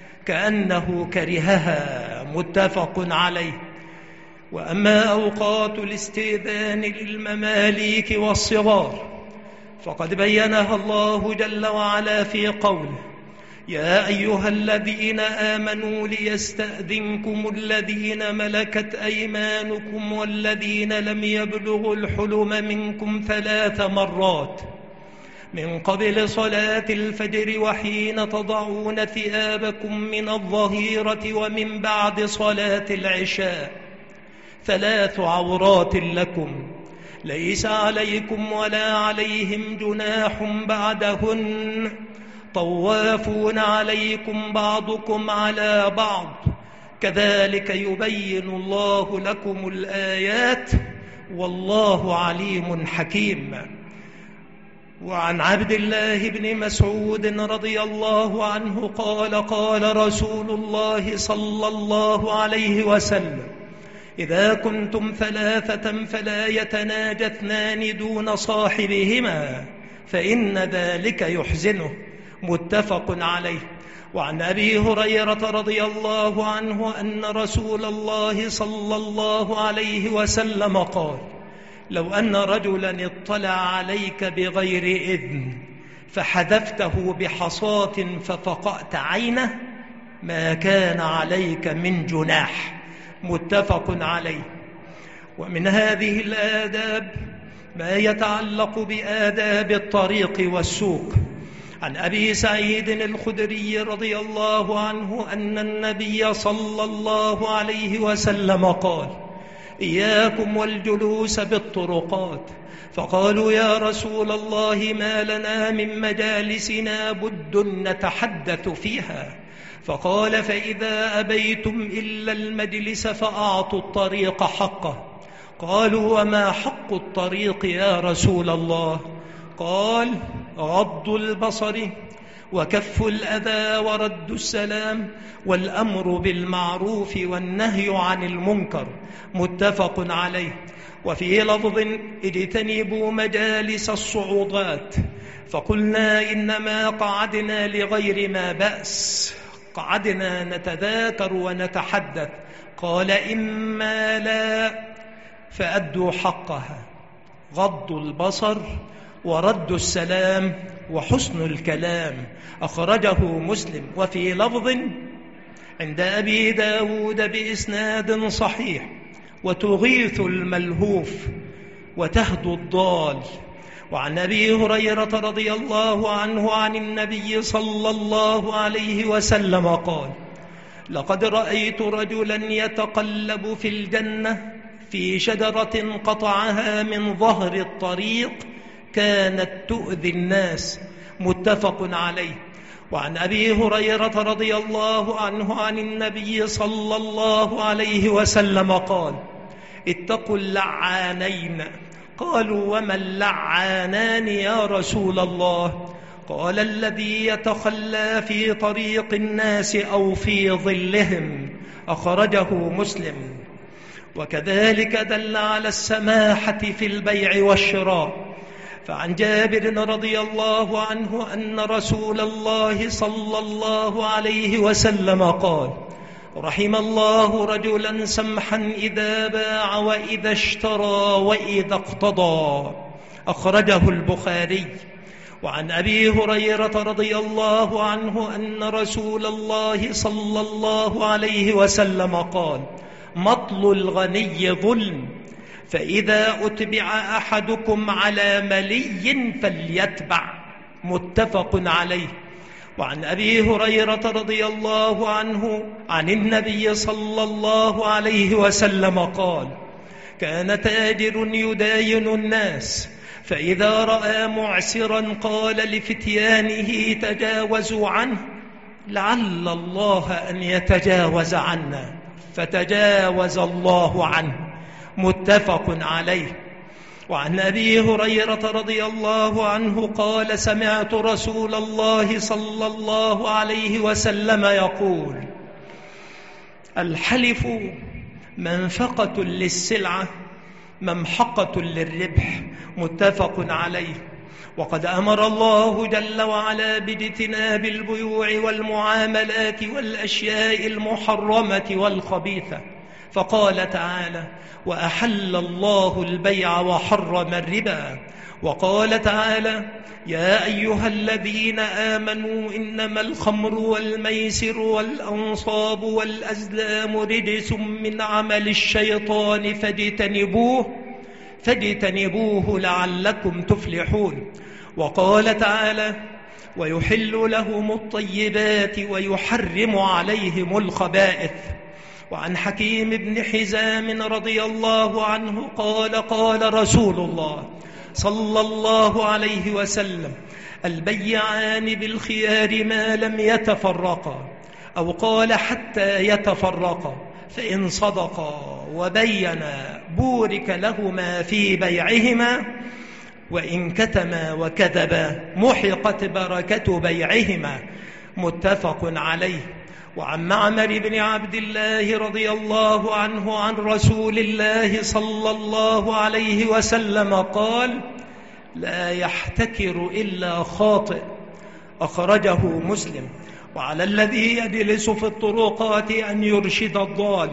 كأنه كرهها. متفق عليه. وأما أوقات الاستئذان للمماليك والصغار فقد بينها الله جل وعلا في قوله: يا أيها الذين آمنوا ليستأذنكم الذين ملكت أيمانكم والذين لم يبلغوا الحلم منكم ثلاث مرات من قبل صلاة الفجر وحين تضعون ثيابكم من الظهيرة ومن بعد صلاة العشاء، ثلاث عورات لكم ليس عليكم ولا عليهم جناح بعدهن، طوافون عليكم بعضكم على بعض، كذلك يبين الله لكم الآيات والله عليم حكيم. وعن عبد الله بن مسعود رضي الله عنه قال قال رسول الله صلى الله عليه وسلم: إذا كنتم ثلاثة فلا يتناجى اثنان دون صاحبهما فإن ذلك يحزنه، متفق عليه. وعن أبي هريرة رضي الله عنه أن رسول الله صلى الله عليه وسلم قال: لو أن رجلا اطلع عليك بغير إذن فحذفته بحصاة ففقأت عينه ما كان عليك من جناح، متفق عليه. ومن هذه الآداب ما يتعلق بآداب الطريق والسوق. عن أبي سعيد الخدري رضي الله عنه أن النبي صلى الله عليه وسلم قال: إياكم والجلوس بالطرقات، فقالوا يا رسول الله ما لنا من مجالسنا بد نتحدث فيها، فقال: فإذا أبيتم إلا المجلس فأعطوا الطريق حقه. قالوا: وما حق الطريق يا رسول الله؟ قال: غض البصر وكف الأذى ورد السلام والأمر بالمعروف والنهي عن المنكر، متفق عليه. وفي لفظ: اجتنبوا مجالس الصعودات، فقلنا إنما قعدنا لغير ما بأس، قعدنا نتذاكر ونتحدث. قال: إما لا فأدوا حقها، غض البصر ورد السلام وحسن الكلام، أخرجه مسلم. وفي لفظ عند أبي داود بإسناد صحيح: وتغيث الملهوف وتهدو الضال. وعن أبي هريرة رضي الله عنه عن النبي صلى الله عليه وسلم قال: لقد رأيت رجلا يتقلب في الجنة في شجرة قطعها من ظهر الطريق كانت تؤذي الناس، متفق عليه. وعن أبي هريرة رضي الله عنه عن النبي صلى الله عليه وسلم قال: اتقوا اللعانين. قالوا: وما اللعانان يا رسول الله؟ قال: الذي يتخلى في طريق الناس أو في ظلهم، أخرجه مسلم. وكذلك دل على السماحة في البيع والشراء. فعن جابر رضي الله عنه أن رسول الله صلى الله عليه وسلم قال: رحم الله رجلا سمحا إذا باع وإذا اشترى وإذا اقتضى، أخرجه البخاري. وعن أبي هريرة رضي الله عنه أن رسول الله صلى الله عليه وسلم قال: مطل الغني ظلم، فإذا أتبع أحدكم على ملي فليتبع، متفق عليه. وعن أبي هريرة رضي الله عنه عن النبي صلى الله عليه وسلم قال: كان تاجر يداين الناس، فإذا رأى معسرا قال لفتيانه: تجاوزوا عنه لعل الله أن يتجاوز عنا، فتجاوز الله عنه، متفق عليه. وعن أبي هريرة رضي الله عنه قال: سمعت رسول الله صلى الله عليه وسلم يقول: الحلف منفقة للسلعة ممحقة للربح، متفق عليه. وقد أمر الله جل وعلا باجتناب البيوع والمعاملات والأشياء المحرمة والخبيثة، فقال تعالى: وأحل الله البيع وحرم الربا، وقال تعالى: يا أيها الذين آمنوا إنما الخمر والميسر والأنصاب والأزلام رجس من عمل الشيطان فاجتنبوه فاجتنبوه لعلكم تفلحون. وقال تعالى: ويحل لهم الطيبات ويحرم عليهم الخبائث. وعن حكيم بن حزام رضي الله عنه قال: قال رسول الله صلى الله عليه وسلم: البيعان بالخيار ما لم يتفرقا، أو قال حتى يتفرقا، فإن صدقا وبينا بورك لهما في بيعهما، وإن كتما وكذبا محقت بركة بيعهما. متفق عليه. وعن معمر بن عبد الله رضي الله عنه عن رسول الله صلى الله عليه وسلم قال: لا يحتكر إلا خاطئ، أخرجه مسلم. وعلى الذي يجلس في الطرقات أن يرشد الضال،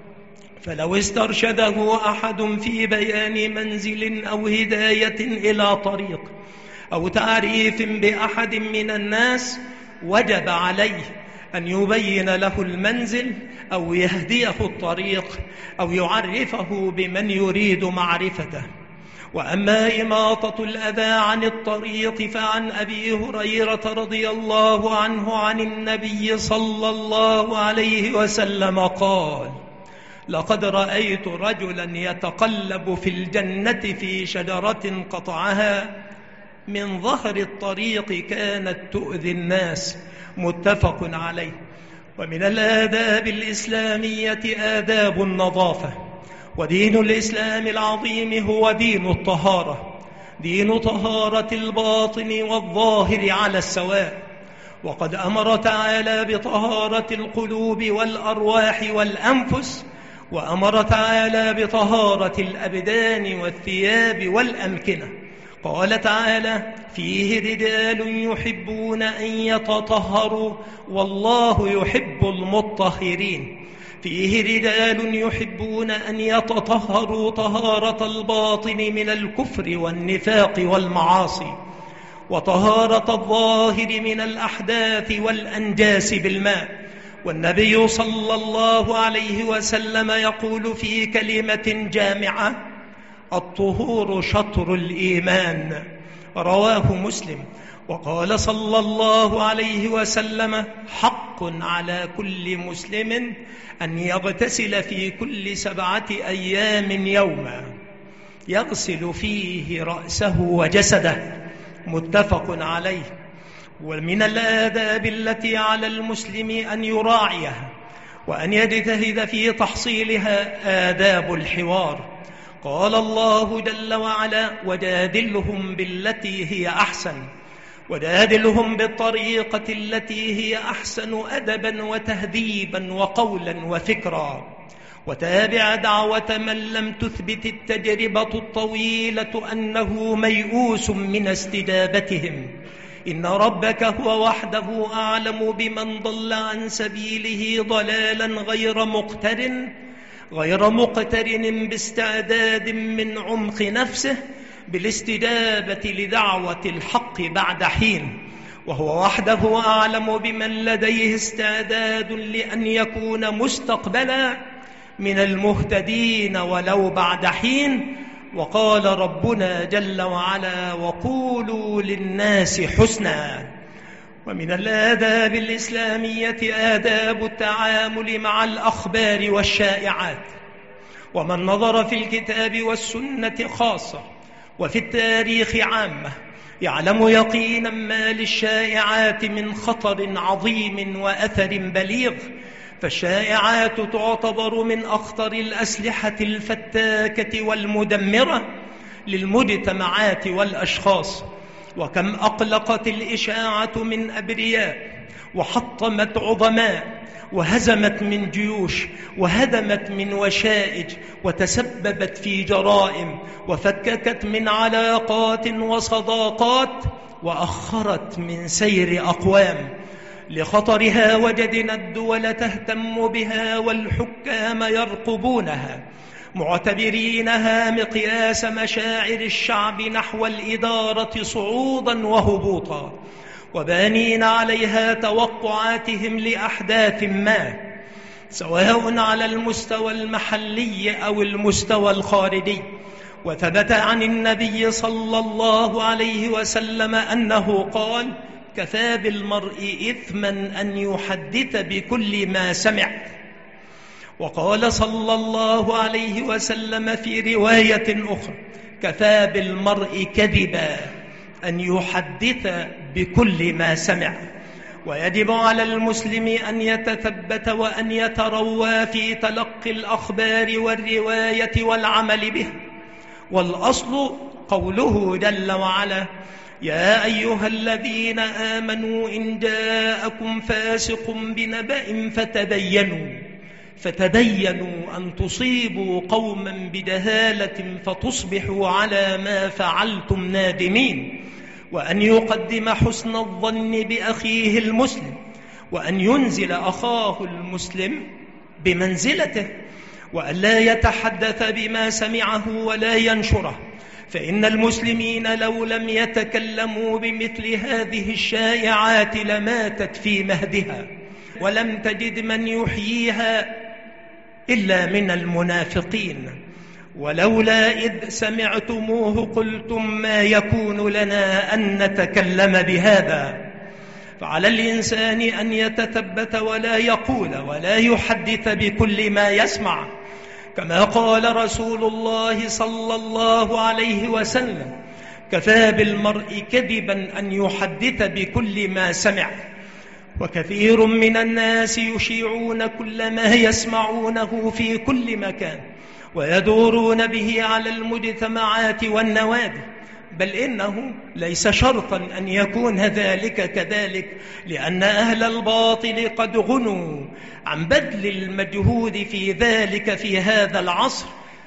فلو استرشده أحد في بيان منزل أو هداية إلى طريق أو تعريف بأحد من الناس، وجب عليه أن يبين له المنزل أو يهديه الطريق أو يعرفه بمن يريد معرفته. وأما إماطة الأذى عن الطريق فعن أبي هريرة رضي الله عنه عن النبي صلى الله عليه وسلم قال: لقد رأيت رجلا يتقلب في الجنة في شجرة قطعها من ظهر الطريق كانت تؤذي الناس. متفق عليه. ومن الآداب الإسلامية آداب النظافة. ودين الإسلام العظيم هو دين الطهارة، دين طهارة الباطن والظاهر على السواء. وقد أمر تعالى بطهارة القلوب والأرواح والأنفس، وأمر تعالى بطهارة الأبدان والثياب والأمكنة. قال تعالى: فيه رجال يحبون أن يتطهروا والله يحب المطهرين. فيه رجال يحبون أن يتطهروا طهارة الباطن من الكفر والنفاق والمعاصي، وطهارة الظاهر من الأحداث والأنجاس بالماء. والنبي صلى الله عليه وسلم يقول في كلمة جامعة: الطهور شطر الإيمان. رواه مسلم. وقال صلى الله عليه وسلم: حق على كل مسلم أن يغتسل في كل سبعة أيام يوما يغسل فيه رأسه وجسده. متفق عليه. ومن الآداب التي على المسلم أن يراعيها وأن يجتهد في تحصيلها آداب الحوار. قال الله جل وعلا: وجادلهم بالتي هي أحسن، وجادلهم بالطريقة التي هي أحسن أدبا وتهذيبا وقولا وفكرا. وتابع دعوة من لم تثبت التجربة الطويلة أنه ميؤوس من استجابتهم. إن ربك هو وحده أعلم بمن ضل عن سبيله ضلالا غير مقترن غير مقترن باستعداد من عمق نفسه بالاستجابة لدعوة الحق بعد حين، وهو وحده أعلم بمن لديه استعداد لأن يكون مستقبلا من المهتدين ولو بعد حين. وقال ربنا جل وعلا: وقولوا للناس حسنا. ومن الآداب الإسلامية آداب التعامل مع الأخبار والشائعات. ومن نظر في الكتاب والسنة خاصة وفي التاريخ عامة يعلم يقينا ما للشائعات من خطر عظيم وأثر بليغ. فالشائعات تعتبر من أخطر الأسلحة الفتاكة والمدمرة للمجتمعات والأشخاص. وكم أقلقت الإشاعة من أبرياء، وحطمت عظماء، وهزمت من جيوش، وهدمت من وشائج، وتسببت في جرائم، وفككت من علاقات وصداقات، وأخرت من سير أقوام. لخطرها وجدنا الدول تهتم بها والحكام يرقبونها، معتبرينها مقياس مشاعر الشعب نحو الإدارة صعودا وهبوطا، وبانين عليها توقعاتهم لأحداث ما، سواء على المستوى المحلي أو المستوى الخارجي. وثبت عن النبي صلى الله عليه وسلم أنه قال: كفى بالمرء إثما أن يحدث بكل ما سمع. وقال صلى الله عليه وسلم في رواية أخرى: كفى بالمرء كذبا أن يحدث بكل ما سمع. ويجب على المسلم أن يتثبت وأن يتروى في تلقي الأخبار والرواية والعمل بها. والأصل قوله جل وعلا: يا أيها الذين آمنوا إن جاءكم فاسق بنبأ فتبينوا فتبينوا أن تصيبوا قوما بجهالة فتصبحوا على ما فعلتم نادمين. وأن يقدم حسن الظن بأخيه المسلم، وأن ينزل أخاه المسلم بمنزلته، وأن لا يتحدث بما سمعه ولا ينشره، فإن المسلمين لو لم يتكلموا بمثل هذه الشائعات لماتت في مهدها، ولم تجد من يحييها إلا من المنافقين. ولولا إذ سمعتموه قلتم ما يكون لنا أن نتكلم بهذا. فعلى الإنسان أن يتثبت ولا يقول ولا يحدث بكل ما يسمع، كما قال رسول الله صلى الله عليه وسلم: كفى بالمرء كذبا أن يحدث بكل ما سمع. وكثير من الناس يشيعون كل ما يسمعونه في كل مكان، ويدورون به على المجتمعات والنوادي، بل إنه ليس شرطا أن يكون ذلك كذلك، لأن أهل الباطل قد غنوا عن بذل المجهود في ذلك في هذا العصر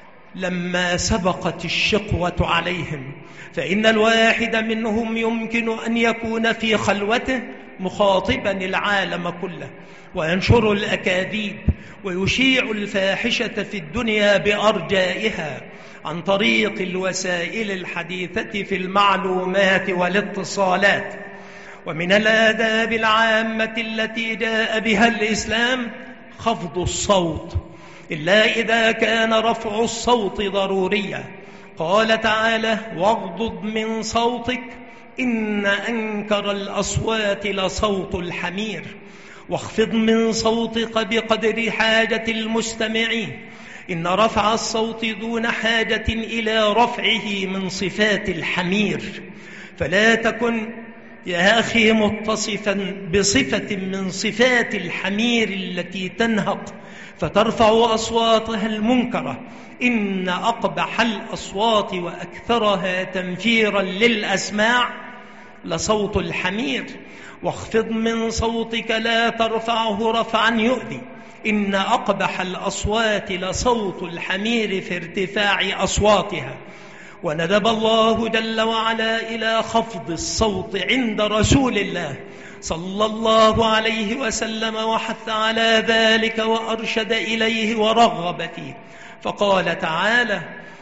لما سبقت الشقوة عليهم. فإن الواحد منهم يمكن أن يكون في خلوته مخاطبا العالم كله، وينشر الأكاذيب ويشيع الفاحشة في الدنيا بأرجائها عن طريق الوسائل الحديثة في المعلومات والاتصالات. ومن الآداب العامة التي جاء بها الإسلام خفض الصوت، إلا إذا كان رفع الصوت ضروريا. قال تعالى: واغضض من صوتك إن أنكر الأصوات لصوت الحمير. واخفض من صوتك بقدر حاجة المستمعين، إن رفع الصوت دون حاجة إلى رفعه من صفات الحمير. فلا تكن يا أخي متصفا بصفة من صفات الحمير التي تنهق فترفع أصواتها المنكرة. إن أقبح الأصوات وأكثرها تنفيرا للأسماع لصوت الحمير. واخفض من صوتك لا ترفعه رفعا يؤذي، إن أقبح الأصوات لصوت الحمير في ارتفاع أصواتها. وندب الله جل وعلا إلى خفض الصوت عند رسول الله صلى الله عليه وسلم، وحث على ذلك وأرشد إليه ورغب فيه. فقال تعالى: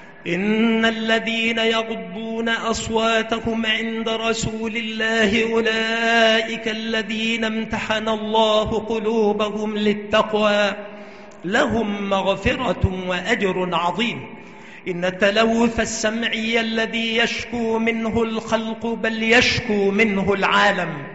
إن الذين يغضون أصواتهم عند رسول الله أولئك الذين امتحن الله قلوبهم للتقوى لهم مغفرة وأجر عظيم. إن التلوث السمعي الذي يشكو منه الخلق بل يشكو منه العالم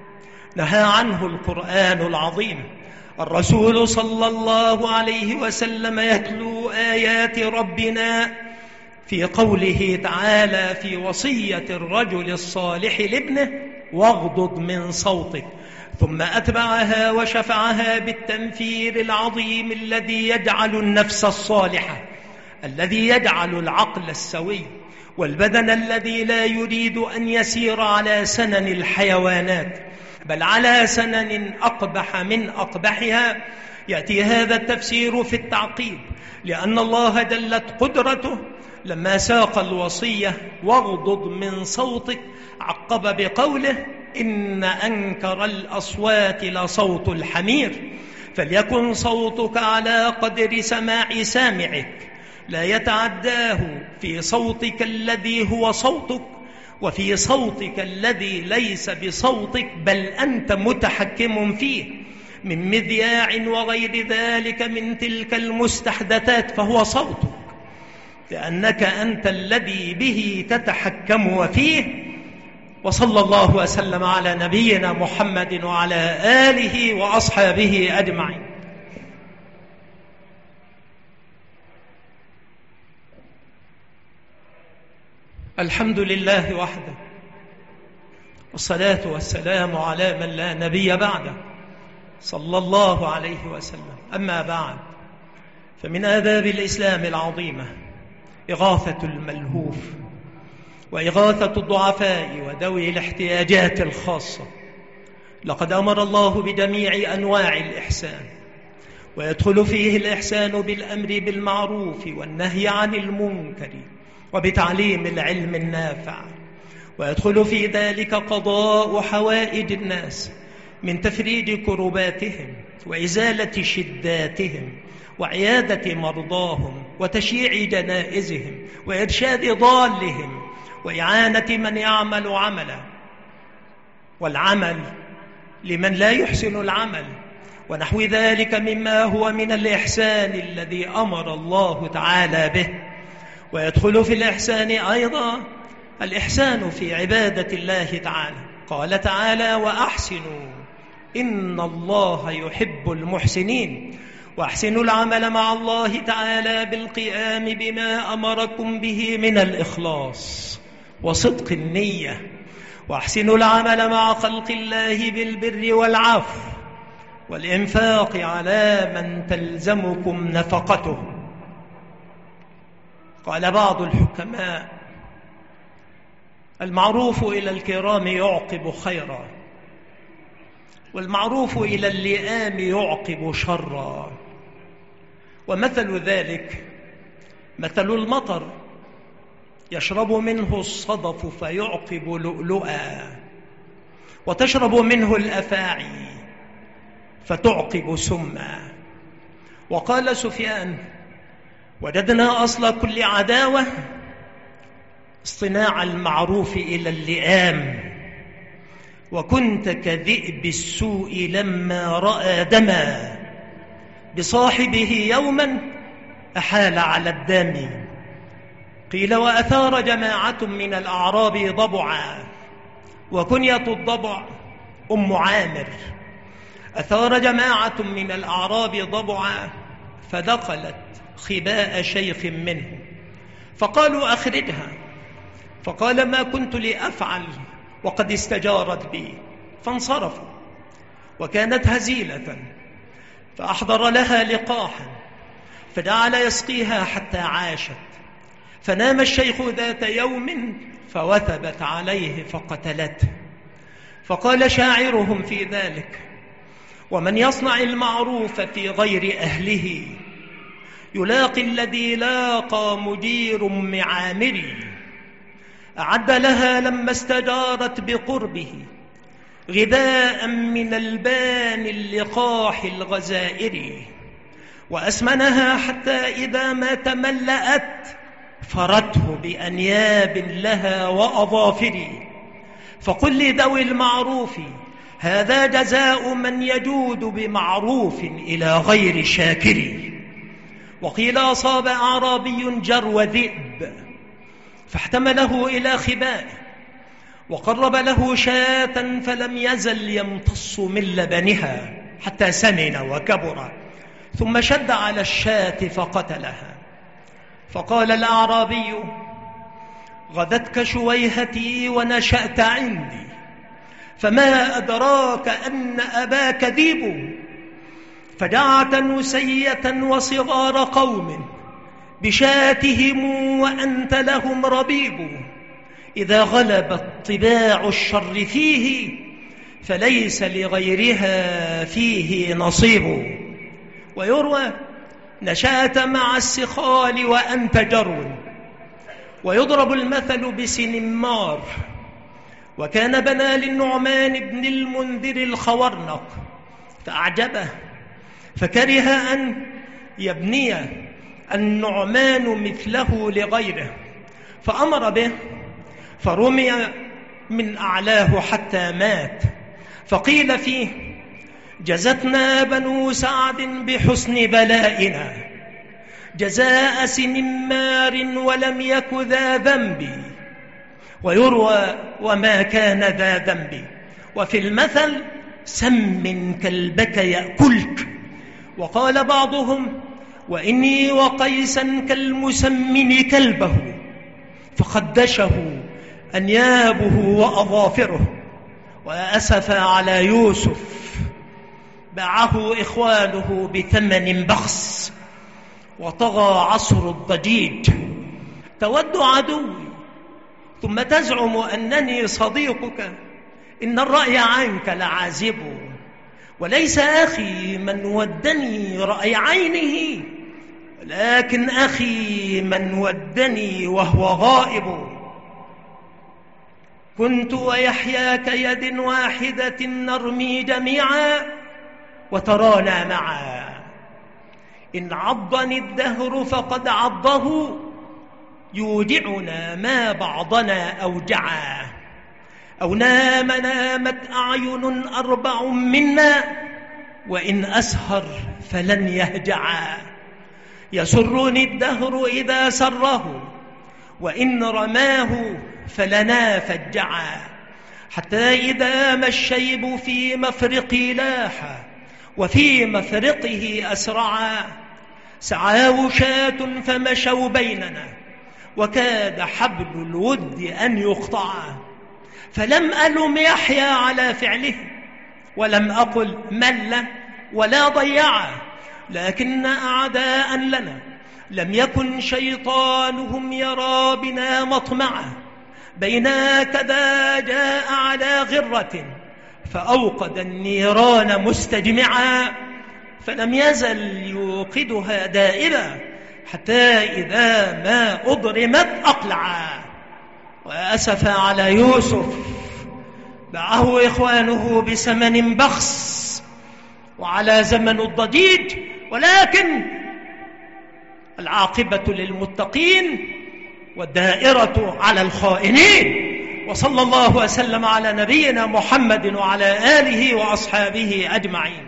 نهى عنه القرآن العظيم. الرسول صلى الله عليه وسلم يتلو آيات ربنا في قوله تعالى في وصية الرجل الصالح لابنه: واغضض من صوتك، ثم أتبعها وشفعها بالتنفير العظيم الذي يجعل النفس الصالحة، الذي يجعل العقل السوي والبدن الذي لا يريد أن يسير على سنن الحيوانات بل على سنن أقبح من أقبحها. يأتي هذا التفسير في التعقيب، لأن الله جلت قدرته لما ساق الوصية واغضض من صوتك عقب بقوله: إن أنكر الأصوات لصوت الحمير. فليكن صوتك على قدر سماع سامعك، لا يتعداه في صوتك الذي هو صوتك وفي صوتك الذي ليس بصوتك، بل أنت متحكم فيه من مذياع وغير ذلك من تلك المستحدثات، فهو صوتك لأنك أنت الذي به تتحكم وفيه. وصلى الله وسلم على نبينا محمد وعلى آله وأصحابه أجمعين. الحمد لله وحده، والصلاة والسلام على من لا نبي بعده صلى الله عليه وسلم. أما بعد، فمن آداب الإسلام العظيمة إغاثة الملهوف وإغاثة الضعفاء وذوي الاحتياجات الخاصة. لقد أمر الله بجميع أنواع الإحسان، ويدخل فيه الإحسان بالأمر بالمعروف والنهي عن المنكر وبتعليم العلم النافع، ويدخل في ذلك قضاء حوائج الناس من تفريج كرباتهم وإزالة شداتهم وعيادة مرضاهم وتشييع جنائزهم وإرشاد ضالهم وإعانة من يعمل عملا، والعمل لمن لا يحسن العمل، ونحو ذلك مما هو من الإحسان الذي أمر الله تعالى به. ويدخل في الإحسان أيضا الإحسان في عبادة الله تعالى. قال تعالى: وأحسنوا إن الله يحب المحسنين. وأحسنوا العمل مع الله تعالى بالقيام بما أمركم به من الإخلاص وصدق النية. وأحسنوا العمل مع خلق الله بالبر والعفو والإنفاق على من تلزمكم نفقته. قال بعض الحكماء: المعروف إلى الكرام يعقب خيرا، والمعروف إلى اللئام يعقب شرا. ومثل ذلك مثل المطر يشرب منه الصدف فيعقب لؤلؤا، وتشرب منه الأفاعي فتعقب سما. وقال سفيان: وجدنا أصل كل عداوة اصطناع المعروف إلى اللئام، وكنت كذئب السوء لما رأى دما، بصاحبه يوما أحال على الدم. قيل: وأثار جماعة من الأعراب ضبعا، وكنية الضبع أم عامر. أثار جماعة من الأعراب ضبعا فدخلت خباء شيخ منهم، فقالوا: أخرجها. فقال: ما كنت لأفعل وقد استجارت بي. فانصرفوا، وكانت هزيلة، فأحضر لها لقاحا فجعل يسقيها حتى عاشت. فنام الشيخ ذات يوم فوثبت عليه فقتلته. فقال شاعرهم في ذلك: ومن يصنع المعروف في غير أهله يلاقي الذي لاقى مدير معامري. أعد لها لما استجارت بقربه غذاء من البان اللقاح الغزائر، وأسمنها حتى إذا ما تملأت فرته بأنياب لها وأظافر. فقل لذوي المعروف هذا جزاء من يجود بمعروف إلى غير شاكر. وقيل: أصاب أعرابي جرو ذئب فاحتمله إلى خبائه، وقرب له شاة فلم يزل يمتص من لبنها حتى سمن وكبر، ثم شد على الشاة فقتلها. فقال الأعرابي: غدتك شويهتي ونشأت عندي، فما أدراك أن أباك ذيب. فدعت نسية وصغار قوم بشاتهم وأنت لهم ربيب. إذا غلبت طباع الشر فيه فليس لغيرها فيه نصيب. ويروى: نشأت مع السخال وأنت جرو. ويضرب المثل بسنمار. وكان بنى للنعمان بن المنذر الخورنق فأعجبه، فكره أن يبني النعمان مثله لغيره فأمر به فرمي من أعلاه حتى مات. فقيل فيه: جزتنا بنو سعد بحسن بلائنا جزاء سنمار ولم يك ذا ذنب، ويروى: وما كان ذا ذنب. وفي المثل: سم كلبك يأكلك. وقال بعضهم: وإني وقيسا كالمسمن كلبه فخدشه أنيابه وأظافره. وأسف على يوسف باعه إخوانه بثمن بخس وطغى عصر الضجيج. تود عدوي ثم تزعم أنني صديقك، إن الرأي عنك لعازب، وليس أخي من ودني رأي عينه، لكن أخي من ودني وهو غائب. كنت ويحيى كيد واحدة نرمي جميعا وترانا معا، إن عضني الدهر فقد عضه، يودعنا ما بعضنا أوجعا. أو نام نامت أعين أربع منا، وإن أسهر فلن يهجعا. يسرني الدهر إذا سره، وإن رماه فلنا فجعا. حتى إذا ما الشيب في مفرقي لاح، وفي مفرقه أسرعا. سعى وشاة فمشوا بيننا، وكاد حبل الود أن يقطعا. فلم ألم يحيى على فعله، ولم أقل مل ولا ضيعا، لكن أعداء لنا لم يكن شيطانهم يرى بنا مطمعا. بينا كذا جاء على غرة فأوقد النيران مستجمعا، فلم يزل يوقدها دائرا حتى إذا ما أضرمت أقلعا. وأسف على يوسف باعه إخوانه بثمن بخس وعلى زمن الضجيج، ولكن العاقبة للمتقين والدائرة على الخائنين. وصلى الله وسلم على نبينا محمد وعلى آله وأصحابه أجمعين.